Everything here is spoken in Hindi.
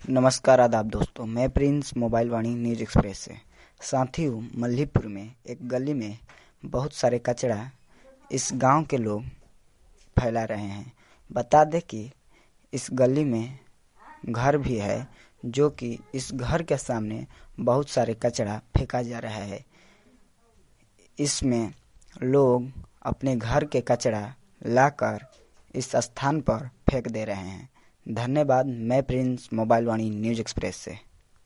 नमस्कार आदाब दोस्तों, मैं Prince mobile Vani news express से। साथियों, मल्हीपुर में एक गली में बहुत सारे कचरा इस गांव के लोग फैला रहे हैं। बता दें कि इस गली में घर भी है, जो कि इस घर के सामने बहुत सारे कचरा फेंका जा रहा है। इसमें लोग अपने घर के कचरा लाकर इस स्थान पर फेंक दे रहे हैं। धन्यवाद। मैं Prince mobile Vani news express से।